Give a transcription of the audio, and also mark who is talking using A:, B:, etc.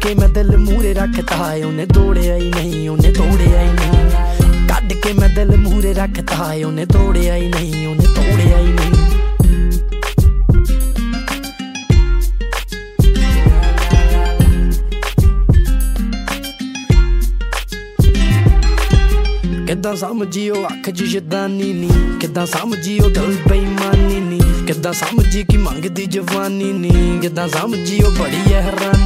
A: के मैं दिल मूरे रखता है उन्हें तोड़िया ही नहीं, उन्हें तोड़िया ही नहीं। कट के मैं दिल मूरे रखता है उन्हें तोड़िया ही नहीं, उन्हें तोड़िया ही नहीं। किद्दां समझियो अख च शैतानी नी, किद्दां समझियो दिल बेईमानी नी, किद्दां समझी कि मंगदी जवानी नी, किद्दां समझियो बड़ी है हैरानी।